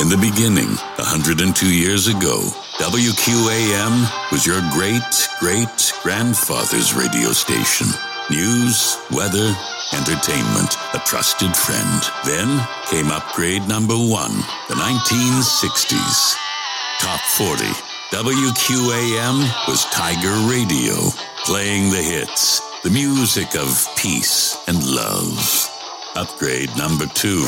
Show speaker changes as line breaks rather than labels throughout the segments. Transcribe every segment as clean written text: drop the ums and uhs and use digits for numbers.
In the beginning, 102 years ago, WQAM was your great-great-grandfather's radio station. News, weather, entertainment, a trusted friend. Then came upgrade number 1, the 1960s. Top 40. WQAM was Tiger Radio, playing the hits, the music of peace and love. Upgrade number 2.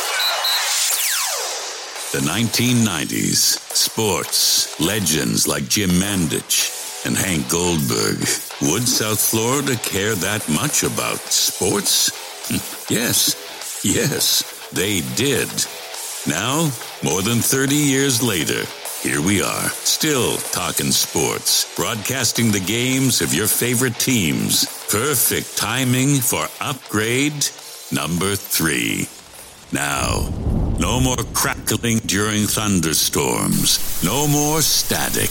The 1990s. Sports. Legends like Jim Mandich and Hank Goldberg. Would South Florida care that much about sports? Yes, they did. Now, more than 30 years later, here we are, still talking sports, broadcasting the games of your favorite teams. Perfect timing for upgrade number 3. Now, no more crackling during thunderstorms. No more static.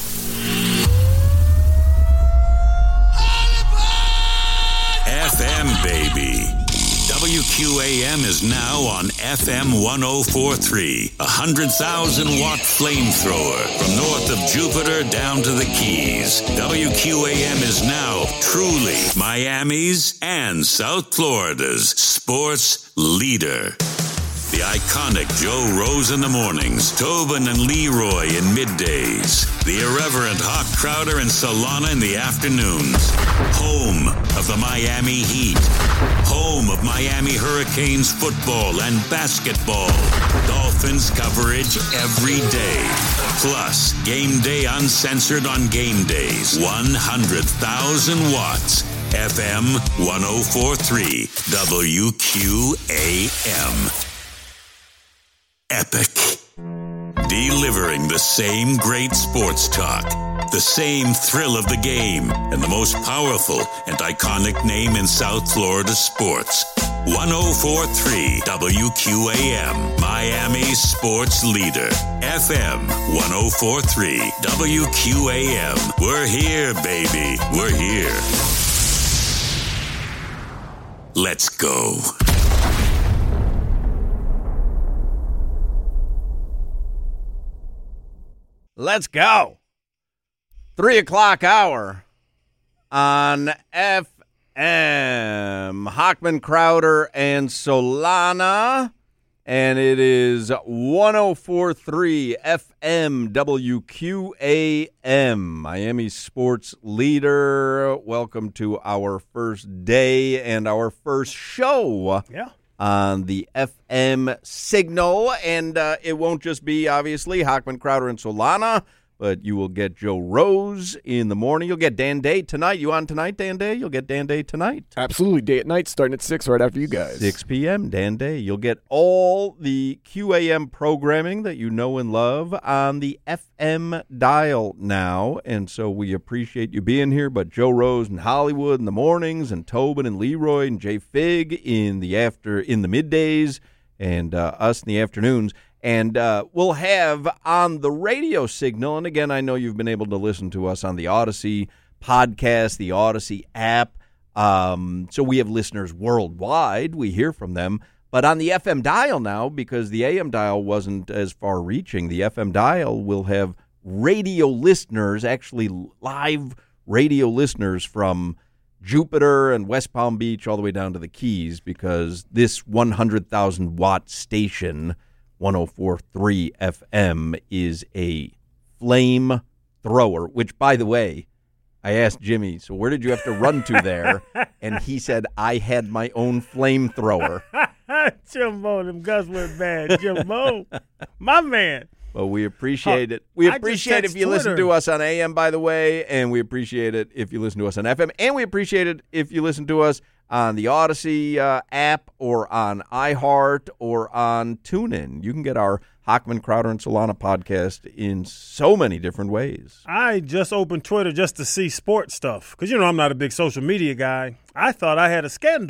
FM, baby. WQAM is now on FM 104.3, 100,000-watt flamethrower from north of Jupiter down to the Keys. WQAM is now truly Miami's and South Florida's sports leader. The iconic Joe Rose in the mornings, Tobin and Leroy in middays, the irreverent Hawk Crowder and Solana in the afternoons. Home of the Miami Heat. Home of Miami Hurricanes football and basketball. Dolphins coverage every day. Plus, game day uncensored on game days. 100,000 watts. FM 104.3 WQAM. Epic. Delivering the same great sports talk, the same thrill of the game, and the most powerful and iconic name in South Florida sports. 104.3 WQAM, Miami's sports leader. FM 104.3 WQAM. We're here, baby. We're here. Let's go.
Let's go. 3 o'clock hour on FM. Hochman, Crowder, and Solana. And it is 104.3 FM WQAM, Miami sports leader. Welcome to our first day and our first show. Yeah. On the FM signal, and it won't just be, obviously, Hochman, Crowder, and Solana, but you will get Joe Rose in the morning. You'll get Dan Day tonight. You on tonight, Dan Day? You'll get Dan Day tonight.
Absolutely. Day at night, starting at 6 right after you guys.
6 p.m., Dan Day. You'll get all the QAM programming that you know and love on the FM dial now, and so we appreciate you being here, but Joe Rose in Hollywood in the mornings, and Tobin and Leroy and Jay Fig in the middays, and us in the afternoons. And we'll have on the radio signal, and again, I know you've been able to listen to us on the Odyssey podcast, the Odyssey app. So we have listeners worldwide. We hear from them. But on the FM dial now, because the AM dial wasn't as far-reaching, the FM dial will have radio listeners, actually live radio listeners from Jupiter and West Palm Beach all the way down to the Keys, because this 100,000-watt station, 104.3 FM, is a flame thrower, which, by the way, I asked Jimmy, so where did you have to run to there? And he said, I had my own flamethrower.
Jimbo, them guys went bad. Jimbo, my man.
Well, we appreciate it. We appreciate if you listen to us on AM, by the way, and we appreciate it if you listen to us on FM, and we appreciate it if you listen to us on the Odyssey app or on iHeart or on TuneIn. You can get our Hochman, Crowder, and Solana podcast in so many different ways.
I just opened Twitter just to see sports stuff because, I'm not a big social media guy. I thought I had a scandal.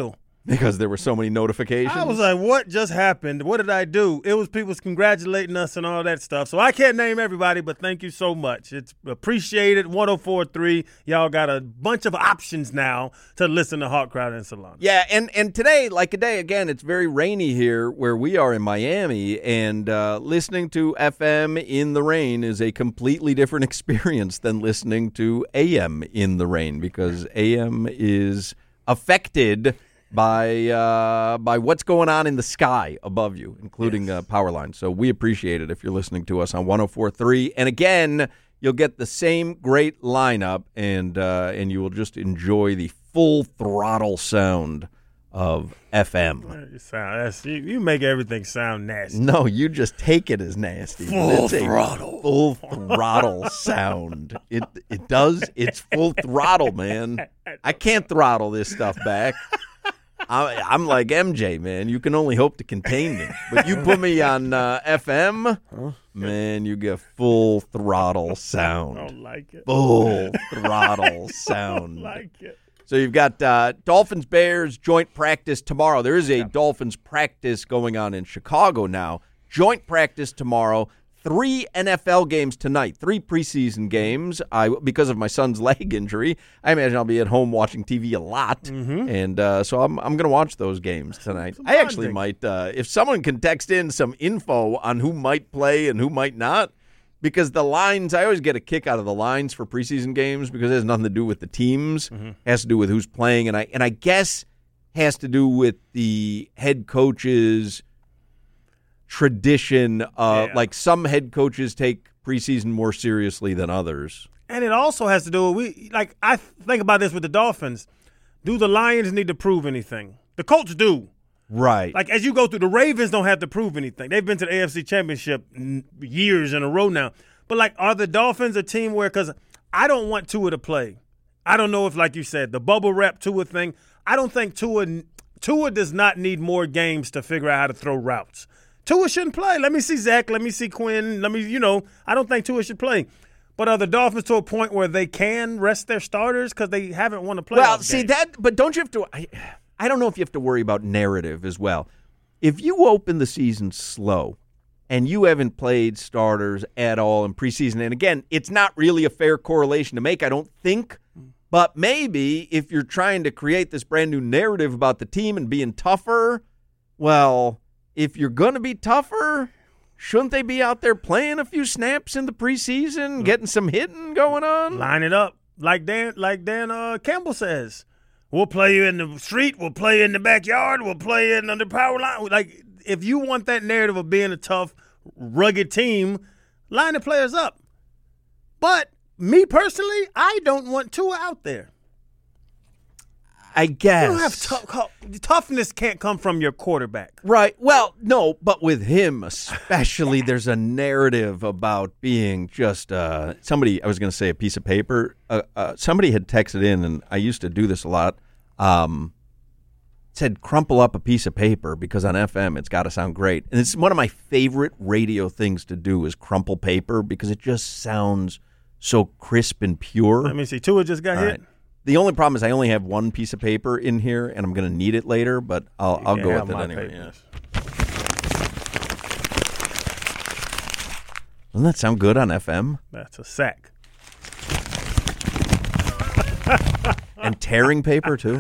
because there were so many notifications.
I was like, what just happened? What did I do? It was people congratulating us and all that stuff. So I can't name everybody, but thank you so much. It's appreciated. 104.3. Y'all got a bunch of options now to listen to Hot Crowd and Salon.
Yeah, and today, like a day, again, it's very rainy here where we are in Miami, and listening to FM in the rain is a completely different experience than listening to AM in the rain, because AM is affected by what's going on in the sky above you, including power lines. So we appreciate it if you're listening to us on 104.3. And again, you'll get the same great lineup, and you will just enjoy the full throttle sound of FM.
You make everything sound nasty.
No, you just take it as nasty.
Full throttle.
Full throttle sound. It does. It's full throttle, man. I can't throttle this stuff back. I'm like MJ, man. You can only hope to contain me. But you put me on FM, man, you get full throttle sound.
I don't like it.
Full throttle sound.
I don't like it.
So you've got Dolphins-Bears joint practice tomorrow. There is a Dolphins practice going on in Chicago now. Joint practice tomorrow. 3 NFL games tonight, 3 preseason games. Because of my son's leg injury, I imagine I'll be at home watching TV a lot, and so I'm going to watch those games tonight. I actually might, if someone can text in some info on who might play and who might not, because the lines, I always get a kick out of the lines for preseason games because it has nothing to do with the teams. It has to do with who's playing, and I guess has to do with the head coach's tradition. Like some head coaches take preseason more seriously than others.
And it also has to do with, I think about this with the Dolphins. Do the Lions need to prove anything? The Colts do.
Right.
Like, as you go through, the Ravens don't have to prove anything. They've been to the AFC Championship years in a row now. But, are the Dolphins a team where – because I don't want Tua to play. I don't know if, like you said, the bubble wrap Tua thing, I don't think Tua does not need more games to figure out how to throw routes. Tua shouldn't play. Let me see Zach. Let me see Quinn. I don't think Tua should play. But are the Dolphins to a point where they can rest their starters because they haven't won a playoff game?
Well, see that, but don't you have to? I don't know if you have to worry about narrative as well. If you open the season slow and you haven't played starters at all in preseason, and again, it's not really a fair correlation to make, I don't think. But maybe if you're trying to create this brand new narrative about the team and being tougher, well, if you're going to be tougher, shouldn't they be out there playing a few snaps in the preseason, getting some hitting going on?
Line it up. Like Dan Campbell says. We'll play you in the street. We'll play you in the backyard. We'll play you under power line. Like, if you want that narrative of being a tough, rugged team, line the players up. But me personally, I don't want Tua out there.
I guess.
You don't have toughness can't come from your quarterback.
Right. Well, no, but with him especially, there's a narrative about being just somebody, I was going to say a piece of paper. Somebody had texted in, and I used to do this a lot, said crumple up a piece of paper because on FM it's got to sound great. And it's one of my favorite radio things to do is crumple paper because it just sounds so crisp and pure.
Let me see. Tua just got hit.
Right. The only problem is I only have one piece of paper in here, and I'm going to need it later, but I'll go with it anyway. Yeah. Doesn't that sound good on FM?
That's a sack.
And tearing paper, too?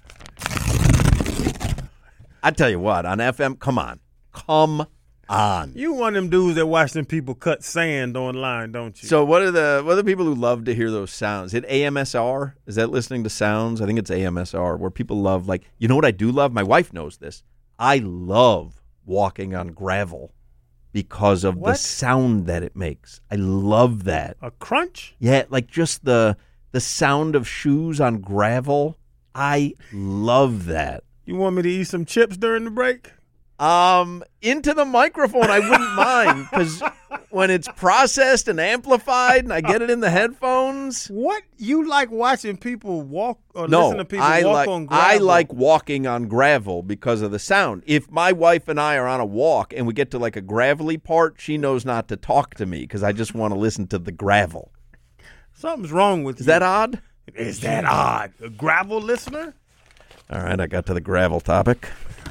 I tell you what, on FM, come on. Come on.
You one of them dudes that watch them people cut sand online, don't you?
So what are the people who love to hear those sounds? Is it AMSR? Is that listening to sounds? I think it's AMSR, where people love, you know what I do love? My wife knows this. I love walking on gravel because of the sound that it makes. I love that.
A crunch?
Yeah, just the sound of shoes on gravel. I love that.
You want me to eat some chips during the break?
Into the microphone, I wouldn't mind, because when it's processed and amplified and I get it in the headphones.
What? You like watching people walk or listen to people walk on gravel?
I like walking on gravel because of the sound. If my wife and I are on a walk and we get to a gravelly part, she knows not to talk to me because I just want to listen to the gravel.
Something's wrong with you.
Is that odd?
Is that odd? A gravel listener?
All right, I got to the gravel topic.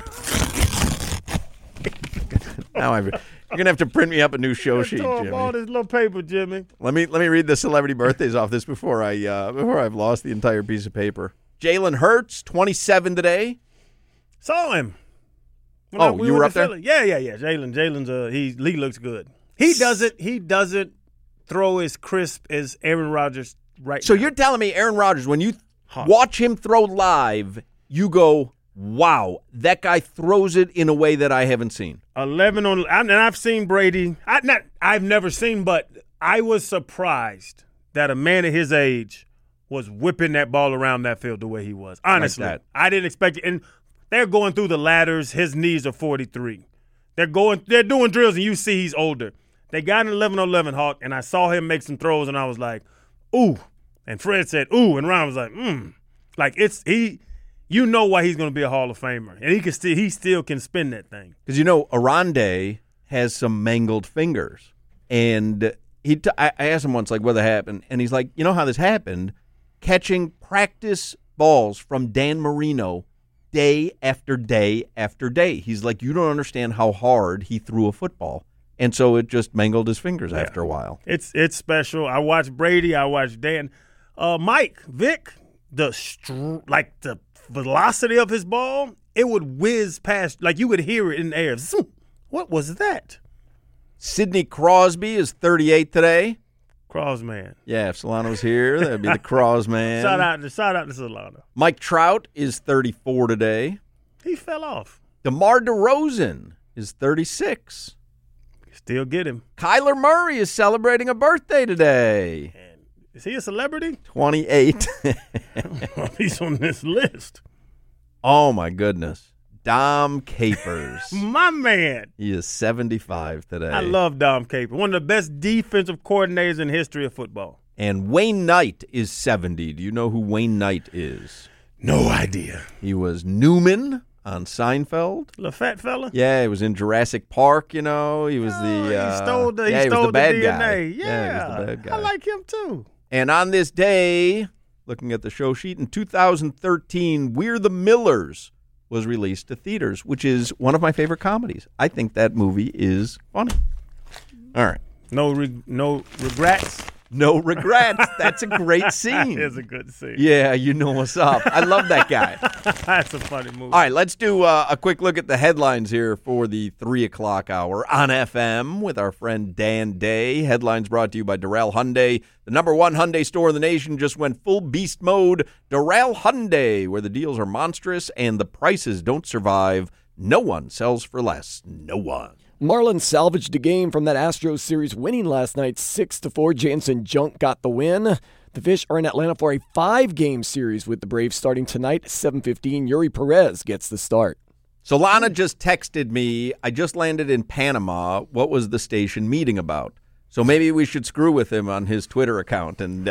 Now you're gonna have to print me up a new show sheet, Jimmy.
All this little paper, Jimmy.
Let me read the celebrity birthdays off this before I've lost the entire piece of paper. Jalen Hurts, 27 today.
Saw him.
You were up there?
Yeah. Jalen's he looks good. He doesn't throw as crisp as Aaron Rodgers right
So
now.
you're telling me Aaron Rodgers, when you watch him throw live, you go, wow, that guy throws it in a way that I haven't seen.
11 on, and I've seen Brady. I've never seen, but I was surprised that a man at his age was whipping that ball around that field the way he was. Honestly,
Like that.
I didn't expect it. And they're going through the ladders. His knees are 43. They're doing drills, and you see he's older. They got an 11-on-11 Hawk, and I saw him make some throws, and I was like, ooh. And Fred said, ooh, and Ron was like, Like you know why he's going to be a Hall of Famer, and he still can spin that thing.
Because Arande has some mangled fingers, and I asked him once, like, what happened, and he's like, you know how this happened? Catching practice balls from Dan Marino day after day after day. He's like, you don't understand how hard he threw a football, and so it just mangled his fingers after a while.
It's special. I watched Brady. I watched Dan, Vic. The velocity of his ball, it would whiz past, like you would hear it in the air. What was that?
Sidney Crosby is 38 today.
Crosman.
Yeah, if Solano was here, that would be the Crosman.
Shout out to Solano.
Mike Trout is 34 today.
He fell off.
DeMar DeRozan is 36.
Still get him.
Kyler Murray is celebrating a birthday today.
And is he a celebrity?
28.
He's on this list.
Oh, my goodness. Dom Capers.
My man.
He is 75 today.
I love Dom Capers. One of the best defensive coordinators in the history of football.
And Wayne Knight is 70. Do you know who Wayne Knight is?
No idea.
He was Newman on Seinfeld.
The fat fella?
Yeah, he was in Jurassic Park, He was
he stole the
bad
DNA.
guy.
Yeah.
He was the bad guy.
I like him too.
And on this day, looking at the show sheet, in 2013, We're the Millers was released to theaters, which is one of my favorite comedies. I think that movie is funny. All right.
No regrets?
No regrets. That's a great scene.
It's a good scene.
Yeah, you know what's up. I love that guy.
That's a funny movie.
All right, let's do a quick look at the headlines here for the 3 o'clock hour on FM with our friend Dan Day. Headlines brought to you by Doral Hyundai. The #1 Hyundai store in the nation just went full beast mode. Doral Hyundai, where the deals are monstrous and the prices don't survive. No one sells for less. No one.
Marlins salvaged a game from that Astros series, winning last night 6-4. Jansen Junk got the win. The Fish are in Atlanta for a 5-game series with the Braves starting tonight, 7:15. Yuri Perez gets the start.
Solana just texted me, I just landed in Panama. What was the station meeting about? So maybe we should screw with him on his Twitter account and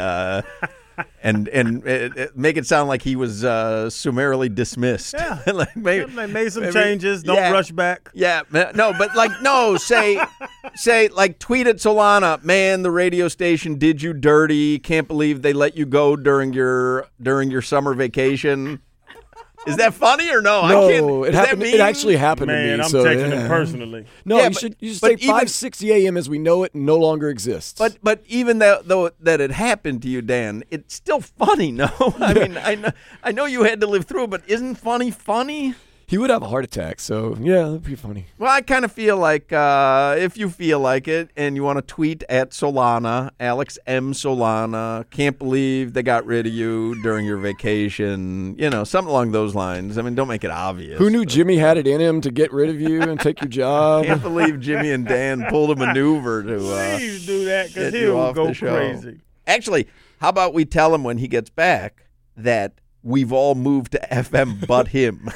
make it sound like he was summarily dismissed.
Yeah.
Like
they made some changes. Don't rush back.
Yeah. No, but say tweet at Solana, man, the radio station did you dirty. Can't believe they let you go during your summer vacation. Is that funny or no?
No, it happened. It actually happened to me.
Man, I'm taking it personally.
No,
yeah,
you should say 5:60 a.m. as we know it no longer exists.
But even though that it happened to you, Dan, it's still funny. No, I mean I know you had to live through it, but isn't funny?
He would have a heart attack, so yeah, that'd be funny.
Well, I kind of feel like if you feel like it and you want to tweet at Solana, Alex M. Solana, can't believe they got rid of you during your vacation, something along those lines. I mean, don't make it obvious.
Who knew Jimmy had it in him to get rid of you and take your job?
Can't believe Jimmy and Dan pulled a maneuver to
Please do that because
get you
he'll
off
go
the show.
crazy.
Actually, how about we tell him when he gets back that we've all moved to FM but him.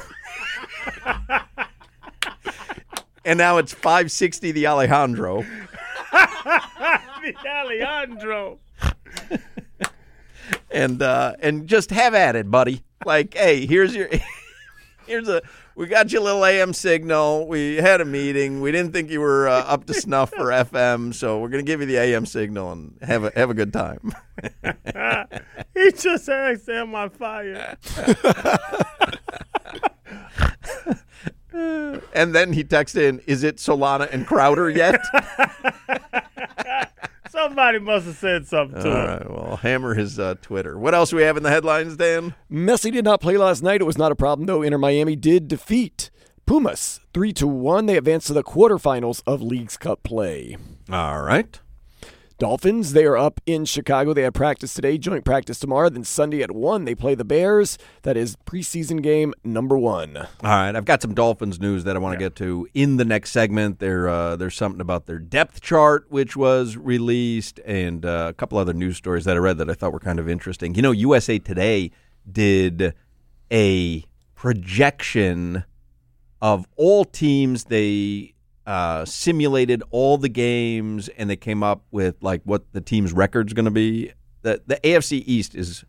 And now it's 560 the Alejandro.
The Alejandro.
And just have at it, buddy. Like, hey, we're We got you a little AM signal. We had a meeting. We didn't think you were up to snuff for FM, so we're going to give you the AM signal and have a good time.
He just asked, am I fired?
And then he texted in, is it Solana and Crowder yet?
Somebody must have said something to him.
All right, well, hammer his Twitter. What else do we have in the headlines, Dan?
Messi did not play last night. It was not a problem, though. Inter Miami did defeat Pumas 3-1. They advanced to the quarterfinals of Leagues Cup play.
All right.
Dolphins, they are up in Chicago. They had practice today, joint practice tomorrow. Then Sunday at 1, they play the Bears. That is preseason game number 1.
All right, I've got some Dolphins news that I want to get to in the next segment. There's something about their depth chart, which was released, and a couple other news stories that I read that I thought were kind of interesting. You know, USA Today did a projection of all teams. They simulated all the games, and they came up with like what the team's record's going to be. The AFC East is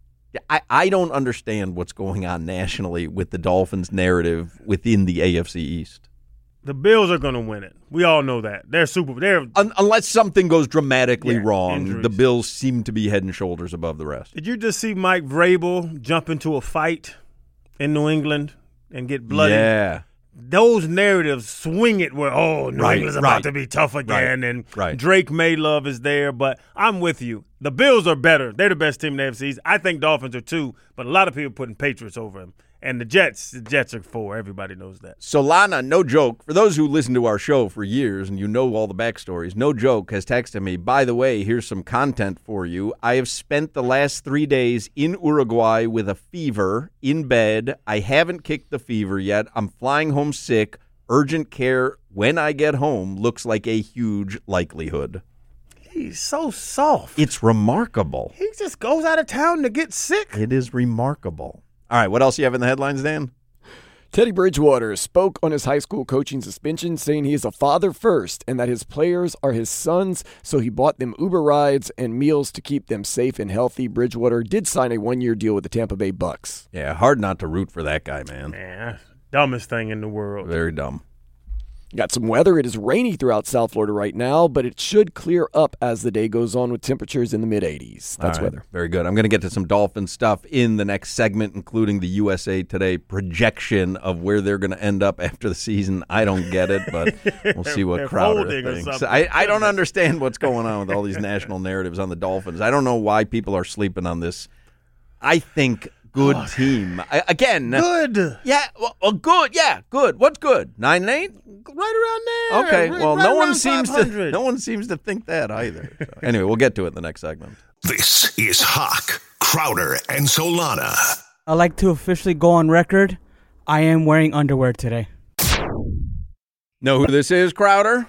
I don't understand what's going on nationally with the Dolphins narrative within the AFC East.
The Bills are going to win it. We all know that. They're
unless something goes dramatically wrong,
injuries.
The Bills seem to be head and shoulders above the rest.
Did you just see Mike Vrabel jump into a fight in New England and get bloody?
Yeah.
Those narratives swing it where, New England's about to be tough again, and Drake Maylove is there. But I'm with you. The Bills are better. They're the best team in the AFC East. I think Dolphins are too, but a lot of people are putting Patriots over them. And the Jets are 4. Everybody knows that.
Solana, no joke. For those who listen to our show for years and you know all the backstories, no joke, has texted me, by the way, here's some content for you. I have spent the last 3 days in Uruguay with a fever, in bed. I haven't kicked the fever yet. I'm flying home sick. Urgent care when I get home looks like a huge likelihood.
He's so soft.
It's remarkable.
He just goes out of town to get sick.
It is remarkable. All right, what else do you have in the headlines, Dan?
Teddy Bridgewater spoke on his high school coaching suspension, saying he is a father first and that his players are his sons, so he bought them Uber rides and meals to keep them safe and healthy. Bridgewater did sign a 1-year deal with the Tampa Bay Bucks.
Yeah, hard not to root for that guy, man.
Man, dumbest thing in the world.
Very dumb.
Got some weather. It is rainy throughout South Florida right now, but it should clear up as the day goes on with temperatures in the mid-80s. That's weather.
Very good. I'm going to get to some Dolphin stuff in the next segment, including the USA Today projection of where they're going to end up after the season. I don't get it, but we'll see what Crowder thinks. I don't understand what's going on with all these national narratives on the Dolphins. I don't know why people are sleeping on this. I think good team.
Good.
Yeah, well, good. Yeah, good. What's good? 9-8?
Right around there.
Okay. Well,
right
no one seems
500.
to think that either. So, anyway, we'll get to it in the next segment.
This is Hawk, Crowder, and Solana.
I'd like to officially go on record. I am wearing underwear today.
Know who this is, Crowder?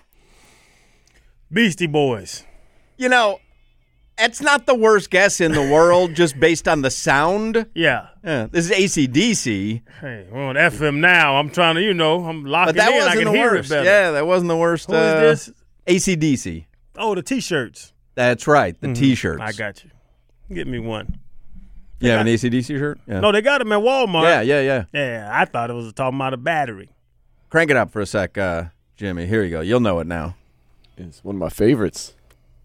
Beastie Boys.
You know, it's not the worst guess in the world just based on the sound.
Yeah.
This is AC/DC.
Hey, we're on FM now. I'm trying to, I'm locking
But that
in.
wasn't
I can
the
hear
worst.
it better.
Yeah, that wasn't the worst.
Who is this?
AC/DC.
Oh, the T-shirts.
That's right, the T-shirts.
I got you. Get me one.
You have an AC/DC shirt? Yeah.
No, they got them at Walmart.
Yeah.
Yeah, I thought it was talking about a battery.
Crank it up for a sec, Jimmy. Here you go. You'll know it now.
It's one of my favorites.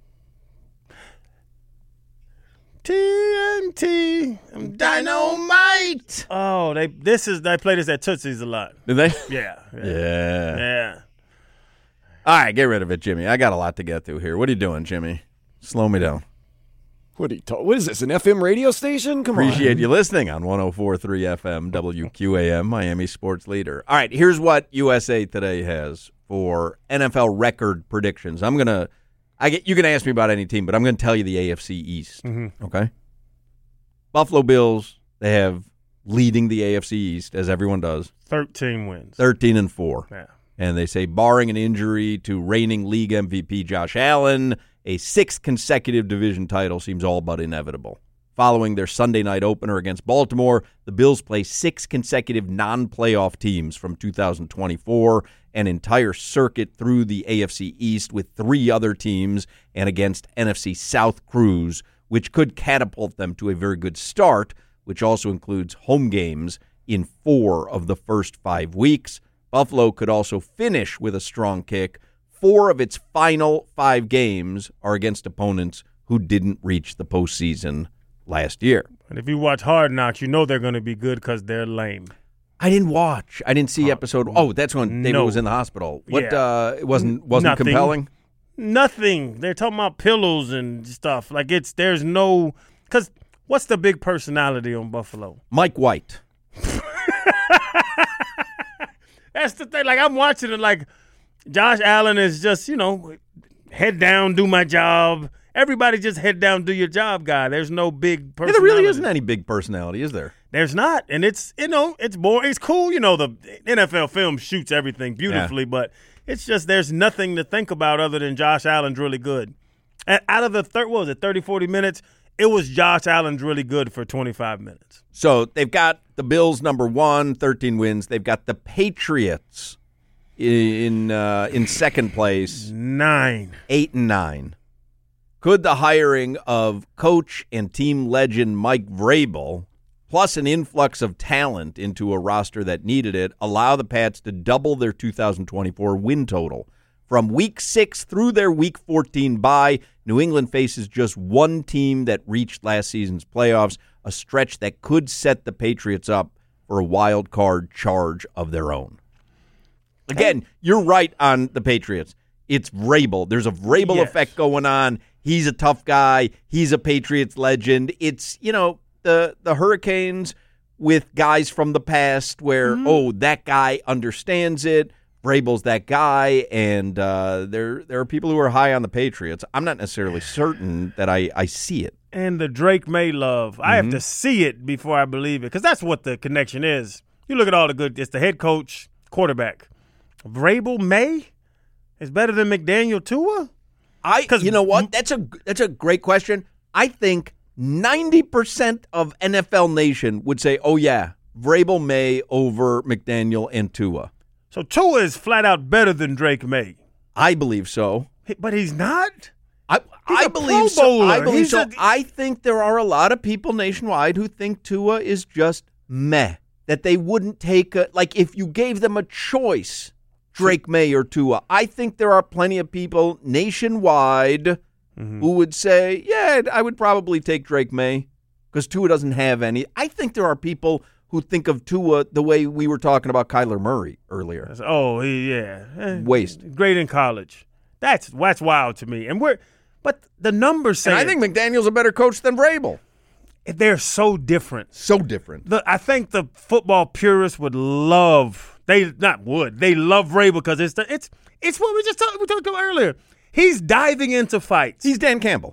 TNT, Dynamite. Oh, they play this at Tootsie's a lot.
Did they?
Yeah.
All right, get rid of it, Jimmy. I got a lot to get through here. What are you doing, Jimmy? Slow me down.
What is this, an FM radio station? Come on.
Appreciate you listening on 104.3 FM, WQAM, Miami Sports Leader. All right, here's what USA Today has for NFL record predictions. You can ask me about any team, but I'm going to tell you the AFC East.
Mm-hmm.
Okay? Buffalo Bills, they have leading the AFC East, as everyone does.
13 wins.
13-4.
Yeah.
And they say, barring an injury to reigning league MVP Josh Allen, a 6th consecutive division title seems all but inevitable. Following their Sunday night opener against Baltimore, the Bills play 6 consecutive non-playoff teams from 2024, an entire circuit through the AFC East with 3 other teams, and against NFC South crews, which could catapult them to a very good start, which also includes home games in 4 of the first 5 weeks. Buffalo could also finish with a strong kick. 4 of its final 5 games are against opponents who didn't reach the postseason last year.
And if you watch Hard Knocks, you know they're going to be good because they're lame.
I didn't watch. I didn't see episode. Oh, that's when David was in the hospital. What?
Yeah.
It wasn't
Nothing.
compelling.
Nothing. They're talking about pillows and stuff. Like there's no. Because what's the big personality on Buffalo?
Mike White.
That's the thing. Like I'm watching it. Like Josh Allen is just head down, do my job. Everybody just head down, do your job, guy. There's no big personality.
Yeah, there really isn't any big personality, is there?
There's not, and it's it's boring. It's cool, the NFL film shoots everything beautifully, but it's just there's nothing to think about other than Josh Allen's really good. And out of the 30, 40 minutes, it was Josh Allen's really good for 25 minutes.
So they've got the Bills number 1, 13 wins. They've got the Patriots in second place,
9,
8-9. Could the hiring of coach and team legend Mike Vrabel, plus an influx of talent into a roster that needed it, allow the Pats to double their 2024 win total? From Week 6 through their Week 14 bye, New England faces just one team that reached last season's playoffs, a stretch that could set the Patriots up for a wild card charge of their own. Again, you're right on the Patriots. It's Vrabel. There's a Vrabel effect going on. He's a tough guy. He's a Patriots legend. It's, the Hurricanes with guys from the past where, that guy understands it. Vrabel's that guy, and there are people who are high on the Patriots. I'm not necessarily certain that I see it.
And the Drake May love. I have to see it before I believe it, because that's what the connection is. You look at all the good. It's the head coach, quarterback. Vrabel May is better than McDaniel Tua?
You know what? That's a great question. I think 90% of NFL Nation would say, oh, yeah, Vrabel May over McDaniel and Tua.
So Tua is flat out better than Drake May.
I believe so.
But he's not?
I believe so. I believe so. I think there are a lot of people nationwide who think Tua is just meh, that they wouldn't take if you gave them a choice, Drake May or Tua. I think there are plenty of people nationwide who would say, yeah, I would probably take Drake May because Tua doesn't have any. I think there are people who think of Tua the way we were talking about Kyler Murray earlier.
Oh, yeah.
Waste.
Great in college. That's wild to me. But the numbers say.
And I think McDaniel's a better coach than Vrabel.
They're so different.
So different.
I think the football purists would love. They love Vrabel because it's what we talked about earlier. He's diving into fights.
He's Dan Campbell.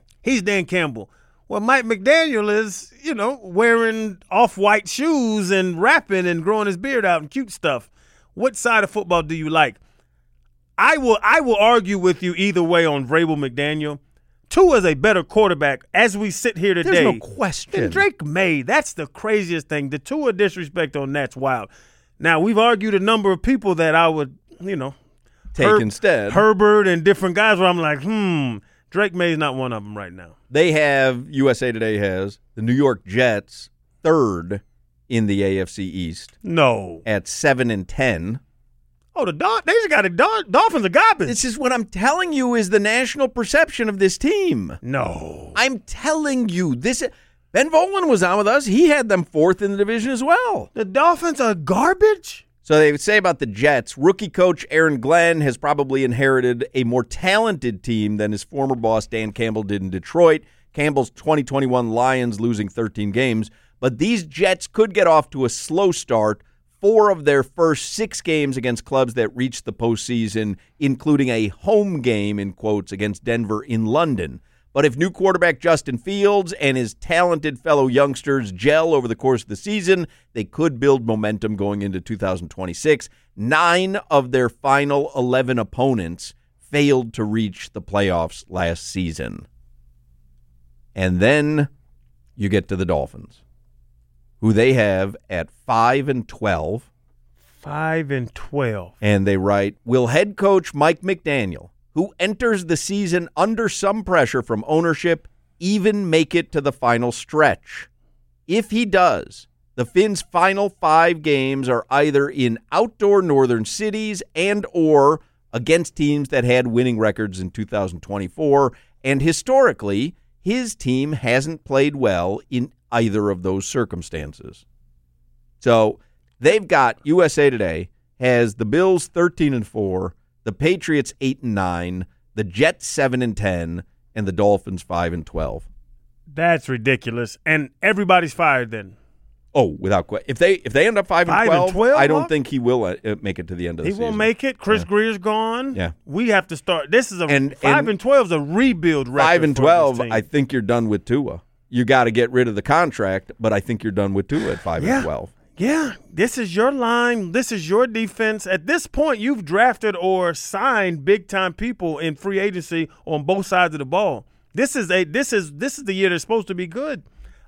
Well, Mike McDaniel is, wearing off-white shoes and rapping and growing his beard out and cute stuff. What side of football do you like? I will argue with you either way on Vrabel McDaniel. Tua is a better quarterback as we sit here today.
There's no question.
Than Drake May. That's the craziest thing. The Tua disrespect on that's wild. Now, we've argued a number of people that I would,
take instead.
Herbert and different guys where I'm like, Drake May's not one of them right now.
They have, USA Today has, the New York Jets third in the AFC East.
No.
At 7-10.
Oh, they just got Dolphins are garbage.
This is what I'm telling you is the national perception of this team.
No.
I'm telling you. Ben Volen was on with us. He had them fourth in the division as well.
The Dolphins are garbage?
So they would say about the Jets, rookie coach Aaron Glenn has probably inherited a more talented team than his former boss Dan Campbell did in Detroit. Campbell's 2021 Lions losing 13 games. But these Jets could get off to a slow start. 4 of their first 6 games against clubs that reached the postseason, including a home game, in quotes, against Denver in London. But if new quarterback Justin Fields and his talented fellow youngsters gel over the course of the season, they could build momentum going into 2026. 9 of their final 11 opponents failed to reach the playoffs last season. And then you get to the Dolphins, who they have at 5-12.
5-12.
And they write, will head coach Mike McDaniel, who enters the season under some pressure from ownership, even make it to the final stretch? If he does, The Finns' final 5 games are either in outdoor northern cities and or against teams that had winning records in 2024, and historically, his team hasn't played well in either of those circumstances. So they've got USA Today has the Bills 13-4, the Patriots 8-9, the Jets 7-10, and the Dolphins 5-12.
That's ridiculous, and everybody's fired then.
Oh, without question. If they end up 5-12, I don't
Mark?
think he will make it to the end of the
He
season.
won't make it. Chris Greer's gone.
Yeah.
We have to start. This is a 5-12 is a rebuild record.
5-12, I think you're done with Tua. You got to get rid of the contract, but I think you're done with Tua at 5-12.
Yeah, this is your line. This is your defense. At this point, you've drafted or signed big-time people in free agency on both sides of the ball. This is the year they're supposed to be good.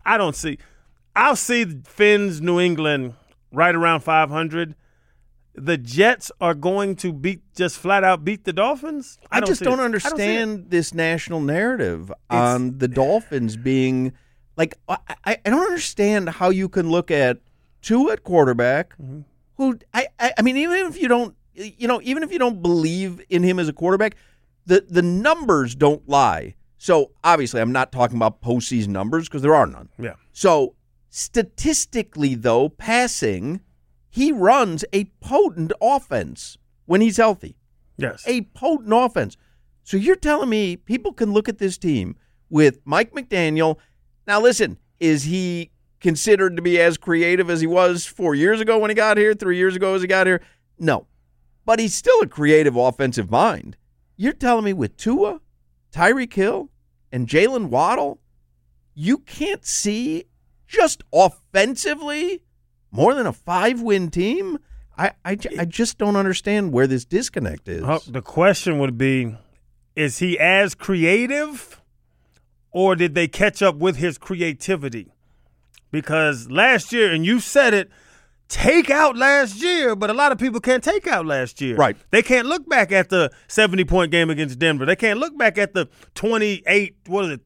I'll see Finns, New England right around 500. The Jets are going to just flat out beat the Dolphins.
I just don't understand this national narrative on the Dolphins being like. I don't understand how you can look at Tua at quarterback, who I mean, even if you don't believe in him as a quarterback, the numbers don't lie. So obviously, I'm not talking about postseason numbers because there are none.
Yeah.
So statistically, though, passing, he runs a potent offense when he's healthy.
Yes.
A potent offense. So you're telling me people can look at this team with Mike McDaniel. Now, listen, is he considered to be as creative as he was 4 years ago when he got here, 3 years ago as he got here? No. But he's still a creative offensive mind. You're telling me with Tua, Tyreek Hill, and Jalen Waddle, you can't see just offensively more than a 5-win team? I just don't understand where this disconnect is.
The question would be, is he as creative or did they catch up with his creativity? Because last year, and you said it, take out last year, but a lot of people can't take out last year.
Right.
They can't look back at the 70-point game against Denver. They can't look back at the 28,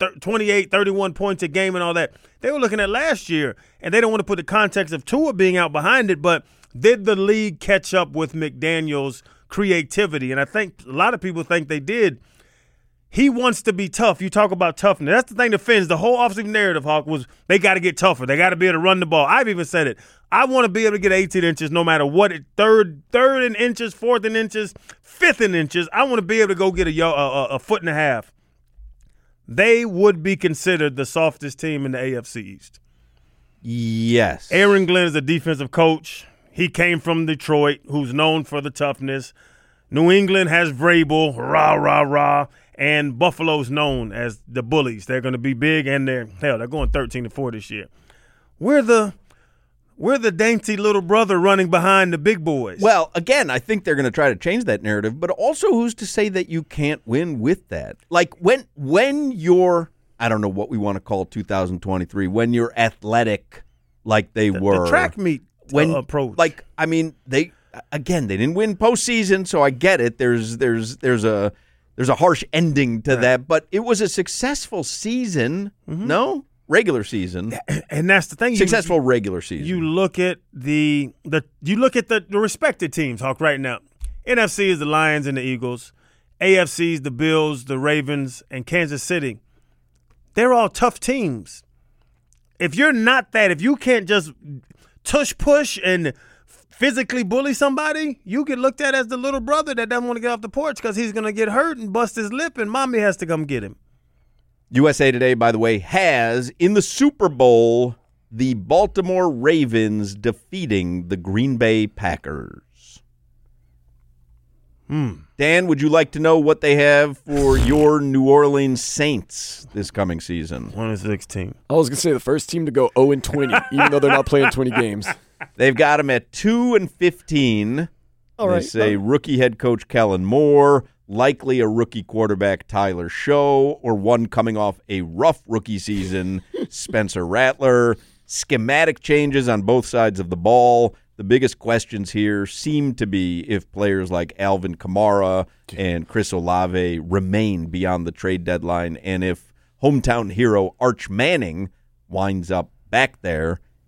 31 points a game and all that. They were looking at last year, and they don't want to put the context of Tua being out behind it, but did the league catch up with McDaniel's creativity? And I think a lot of people think they did. He wants to be tough. You talk about toughness. That's the thing that Finns, the whole offensive narrative, Hawk, was they got to get tougher. They got to be able to run the ball. I've even said it. I want to be able to get 18 inches no matter what. Third in inches, fourth in inches, fifth in inches. I want to be able to go get a foot and a half. They would be considered the softest team in the AFC East.
Yes.
Aaron Glenn is a defensive coach. He came from Detroit, who's known for the toughness. New England has Vrabel, rah, rah, rah. And Buffalo's known as the bullies. They're going to be big, and they're going 13-4 this year. We're the dainty little brother running behind the big boys.
Well, again, I think they're going to try to change that narrative, but also who's to say that you can't win with that? Like when you're, I don't know what we want to call 2023, when you're athletic like they were.
The track meet approach.
Like, I mean, they didn't win postseason, so I get it. There's a harsh ending to that, but it was a successful season. No? Regular season.
And that's the thing.
Successful regular season.
You look at the respected teams, Hawk, right now. NFC is the Lions and the Eagles. AFC is the Bills, the Ravens, and Kansas City. They're all tough teams. If you're not that, if you can't just tush push and physically bully somebody, you get looked at as the little brother that doesn't want to get off the porch because he's going to get hurt and bust his lip, and mommy has to come get him.
USA Today, by the way, has in the Super Bowl the Baltimore Ravens defeating the Green Bay Packers. Dan, would you like to know what they have for your New Orleans Saints this coming season?
1-16.
I was going to say the first team to go 0-20, even though they're not playing 20 games.
They've got them at 2-15.
All
they
right.
say rookie head coach Kellen Moore, likely a rookie quarterback Tyler Show, or one coming off a rough rookie season, Spencer Rattler. Schematic changes on both sides of the ball. The biggest questions here seem to be if players like Alvin Kamara and Chris Olave remain beyond the trade deadline, and if hometown hero Arch Manning winds up back there.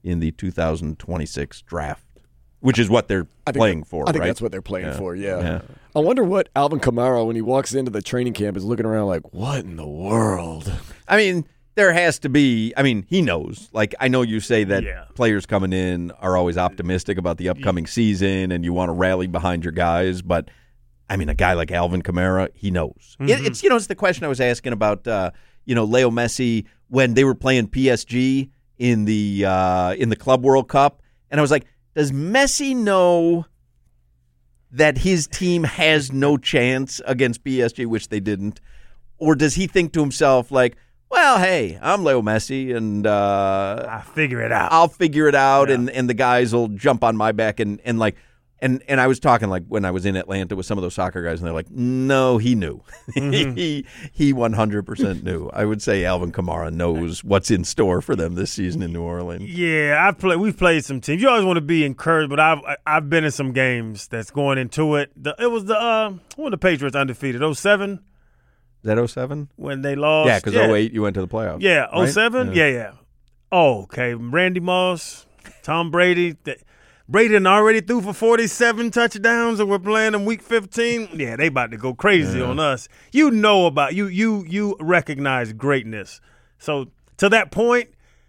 in the 2026 draft, which is what they're playing for,
I think
right?
that's what they're playing for,
Yeah.
yeah. I wonder what Alvin Kamara, when he walks into the training camp, is looking around like, what in the world?
I mean, there has to be. I mean, he knows. Like, I know you say that players coming in are always optimistic about the upcoming season and you want to rally behind your guys, but I mean, a guy like Alvin Kamara, he knows.
Mm-hmm.
It's the question I was asking about Leo Messi when they were playing PSG in the Club World Cup, and I was like, does Messi know that his team has no chance against PSG, which they didn't, or does he think to himself like, well, hey, I'm Leo Messi, and
I'll figure it out.
I'll figure it out,
Yeah.
and the guys will jump on my back, and I was talking like when I was in Atlanta with some of those soccer guys, and they're like, no, he knew.
Mm-hmm.
he 100% knew. I would say Alvin Kamara knows what's in store for them this season in New Orleans.
Yeah, we've played some teams. You always want to be encouraged, but I've been in some games that's going into it. It was when the Patriots undefeated 07
Is that 07?
when they lost.
Yeah, because 08 you went to the playoffs.
Yeah,
right?
07? Yeah. Oh, okay. Randy Moss, Tom Brady. Brady done already threw for 47 touchdowns, and we're playing them week 15. Yeah, they about to go crazy on us. You know about you recognize greatness. So to that point,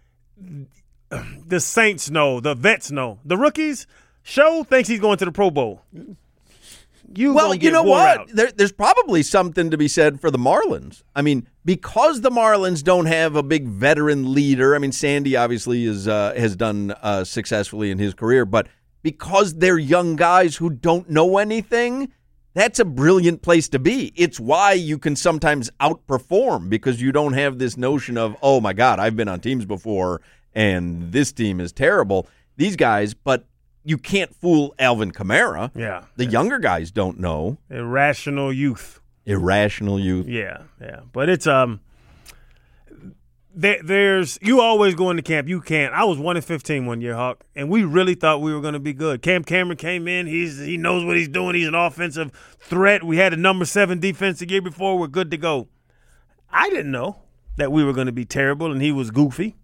the Saints know, the vets know, the rookies. Show thinks he's going to the Pro Bowl. You know
what? There's probably something to be said for the Marlins. I mean, because the Marlins don't have a big veteran leader. I mean, Sandy obviously has done successfully in his career, but because they're young guys who don't know anything, that's a brilliant place to be. It's why you can sometimes outperform, because you don't have this notion of, oh my God, I've been on teams before and this team is terrible. These guys, but you can't fool Alvin Kamara.
Yeah.
The younger guys don't know.
Irrational youth.
Yeah.
But it's there's you always go into camp. You can't. I was 1-15 one year, Hawk, and we really thought we were going to be good. Cam Cameron came in. He knows what he's doing. He's an offensive threat. We had a number 7 defense the year before. We're good to go. I didn't know that we were going to be terrible, and he was goofy.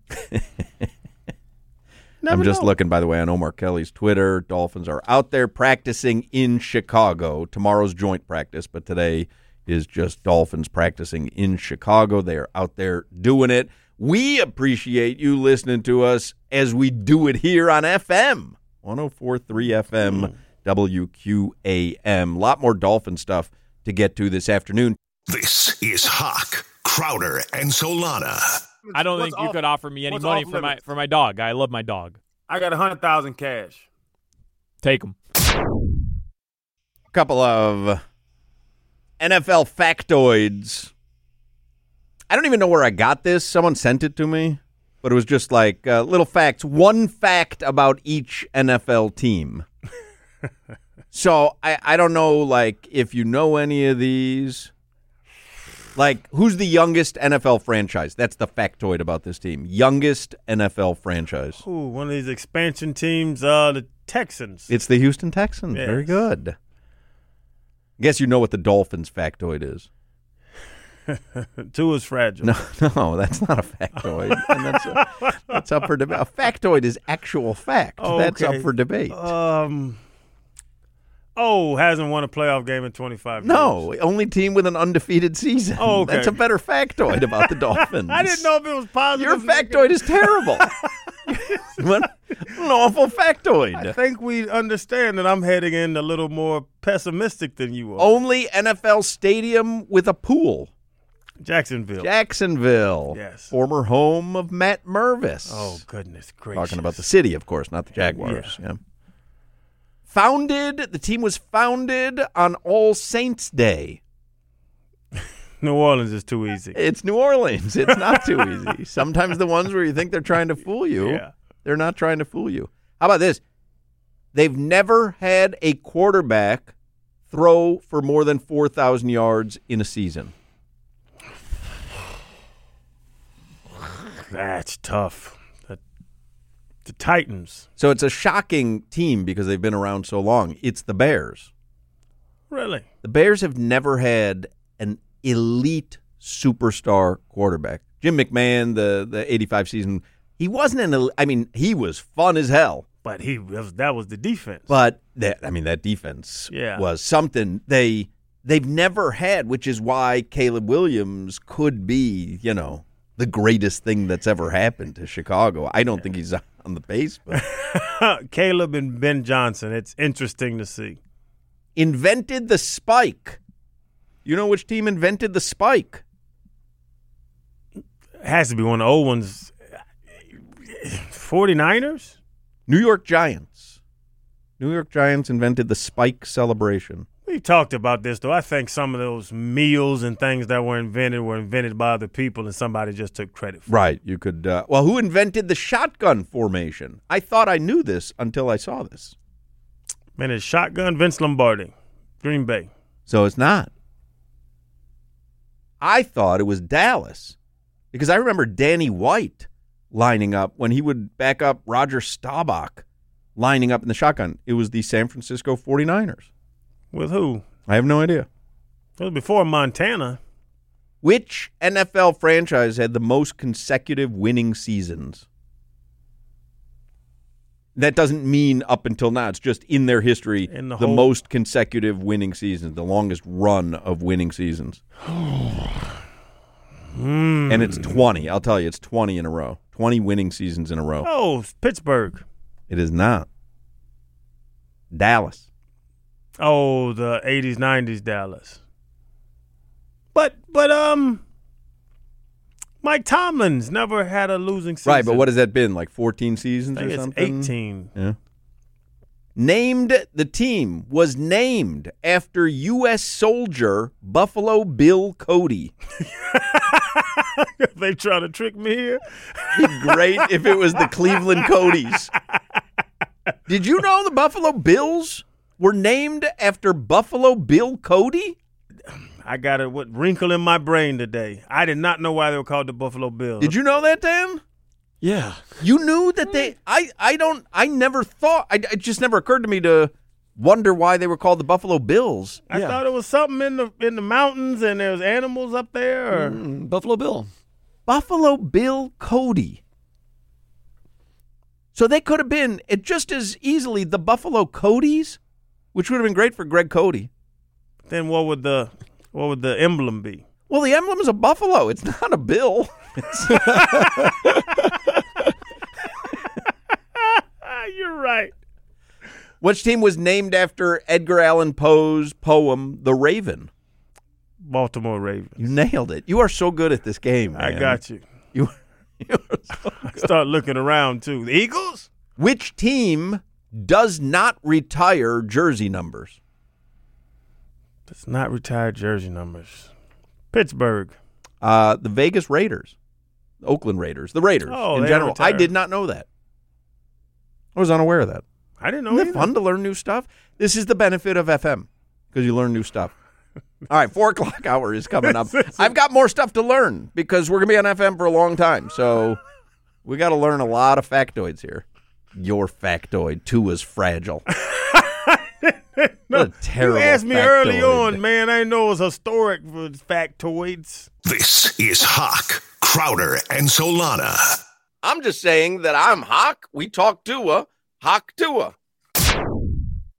I'm just looking, by the way, on Omar Kelly's Twitter. Dolphins are out there practicing in Chicago. Tomorrow's joint practice, but today is just Dolphins practicing in Chicago. They are out there doing it. We appreciate you listening to us as we do it here on FM. 104.3 FM, WQAM. A lot more Dolphin stuff to get to this afternoon.
This is Hawk, Crowder, and Solana.
I don't think you could offer me any money for my dog. I love my dog.
I got 100,000 cash.
Take them.
A couple of NFL factoids. I don't even know where I got this. Someone sent it to me, but it was just like little facts. One fact about each NFL team. So I don't know, like, if you know any of these. Like, who's the youngest NFL franchise? That's the factoid about this team. Youngest NFL franchise.
Ooh, one of these expansion teams, the Texans.
It's the Houston Texans.
Yes.
Very good. I guess you know what the Dolphins factoid is.
Two is fragile.
No, that's not a factoid. And that's up for debate. A factoid is actual fact.
Oh,
that's
okay.
up for debate.
Hasn't won a playoff game in 25 years.
No, only team with an undefeated season.
Oh, okay.
That's a better factoid about the Dolphins.
I didn't know if it was positive.
Your factoid is terrible. What an awful factoid.
I think we understand that I'm heading in a little more pessimistic than you are.
Only NFL stadium with a pool.
Jacksonville.
Yes. Former home of Matt Mervis.
Oh, goodness gracious.
Talking about the city, of course, not the Jaguars. Yeah. The team was founded on All Saints Day.
New Orleans is too easy.
It's New Orleans. It's not too easy. Sometimes the ones where you think they're trying to fool you, they're not trying to fool you. How about this? They've never had a quarterback throw for more than 4,000 yards in a season.
That's tough. The Titans.
So it's a shocking team because they've been around so long. It's the Bears.
Really?
The Bears have never had an elite superstar quarterback. Jim McMahon, the 85 season, He wasn't he was fun as hell.
But that was the defense.
But that defense was something they've never had, which is why Caleb Williams could be, the greatest thing that's ever happened to Chicago. I don't think he's on the base, but
Caleb and Ben Johnson, it's interesting to see.
Invented the spike. You know which team invented the spike?
It has to be one of the old ones. 49ers?
New York Giants. New York Giants invented the spike celebration.
We talked about this, though. I think some of those meals and things that were invented by other people, and somebody just took credit for it.
Right. You could. Who invented the shotgun formation? I thought I knew this until I saw this.
Man, it's shotgun Vince Lombardi, Green Bay.
So it's not. I thought it was Dallas because I remember Danny White lining up when he would back up Roger Staubach lining up in the shotgun. It was the San Francisco 49ers.
With who?
I have no idea.
It was before Montana.
Which NFL franchise had the most consecutive winning seasons? That doesn't mean up until now. It's just in their history, the most consecutive winning seasons, the longest run of winning seasons. And it's 20. I'll tell you, it's 20 in a row. 20 winning seasons in a row.
Oh, Pittsburgh.
It is not. Dallas.
Oh, the 80s, 90s Dallas. But Mike Tomlin's never had a losing season.
Right, but what has that been, like 14 seasons
I think
or something?
It's 18.
Yeah. The team was named after U.S. soldier Buffalo Bill Cody.
They trying to trick me here?
It'd be great if it was the Cleveland Codys. Did you know the Buffalo Bills were named after Buffalo Bill Cody?
I got a wrinkle in my brain today. I did not know why they were called the Buffalo Bills.
Did you know that, Dan?
Yeah.
You knew that they I never thought it just never occurred to me to wonder why they were called the Buffalo Bills.
I thought it was something in the mountains and there's animals up there.
Buffalo Bill.
Buffalo Bill Cody. So they could have been just as easily the Buffalo Codys, which would have been great for Greg Cody.
Then what would the emblem be?
Well, the emblem is a buffalo. It's not a bill.
You're right.
Which team was named after Edgar Allan Poe's poem, The Raven?
Baltimore Ravens.
You nailed it. You are so good at this game, man.
I got you.
You are so good.
Start looking around, too. The Eagles?
Which team does not retire jersey numbers?
Does not retire jersey numbers. Pittsburgh.
The Vegas Raiders. The Oakland Raiders. The Raiders in general. I did not know that. I was unaware of that.
I didn't know
Isn't
either.
it fun to learn new stuff? This is the benefit of FM because you learn new stuff. All right, 4 o'clock hour is coming up. I've got more stuff to learn because we're going to be on FM for a long time. So we got to learn a lot of factoids here. Your factoid, too, is fragile. What a terrible
You asked me
factoid.
early on, man. I know it was historic for factoids.
This is Hawk, Crowder, and Solana.
I'm just saying that I'm Hawk. We talk Tua. Hawk Tua.